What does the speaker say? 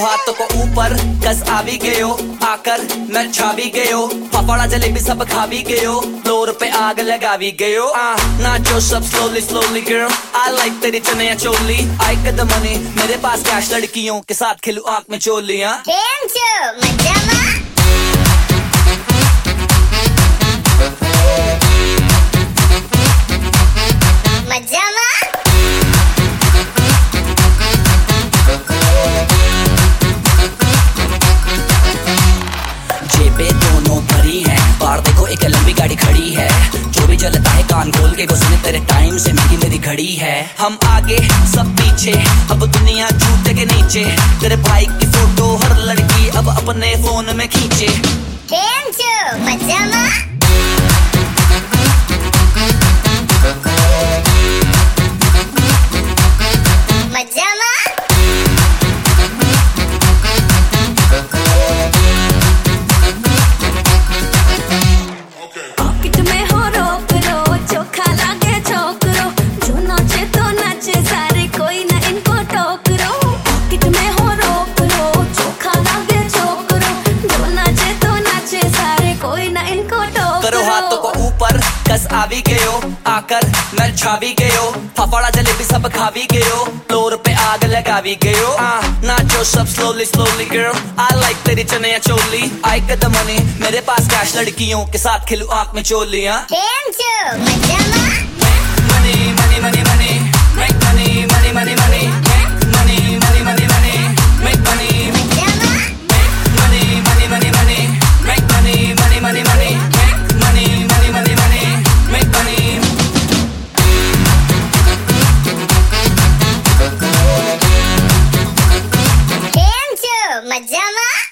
हाथों को ऊपर कस आ भी गयो, आकर मैं छा भी गयो, फाफड़ा जलेबी सब खा भी गयो, फ्लोर पे आग लगा भी गयो। नाचो सब slowly slowly girl, I like तेरी चनिया चोली, आई गेट द मनी, मेरे पास कैश, लड़कियों के साथ खेलूं आंख में चोलियां। दोनों भरी है, बाहर देखो एक लंबी गाड़ी खड़ी है, जो भी जलता है कान खोल के सुने, तेरे टाइम से मेरी घड़ी है। हम आगे सब पीछे, अब दुनिया जूते के नीचे, तेरे भाई की फोटो हर लड़की अब अपने फोन में खींचे। करो हाथों को ऊपर कस आ भी गयो, आकर मैं छा भी गयो, फाफड़ा जलेबी सब खा भी गयो, फ्लोर पे आग लगा भी गयो। नाचो सब slowly slowly girl, I like तेरी चनिया चोली, आई गेट द मनी, मेरे पास कैश, लड़कियों के साथ खेलूं आंख में चोलियां। Money money money money make money money money money money money money money make money money money money money make money money money money money, money, money, money, make money. Dance, Majama.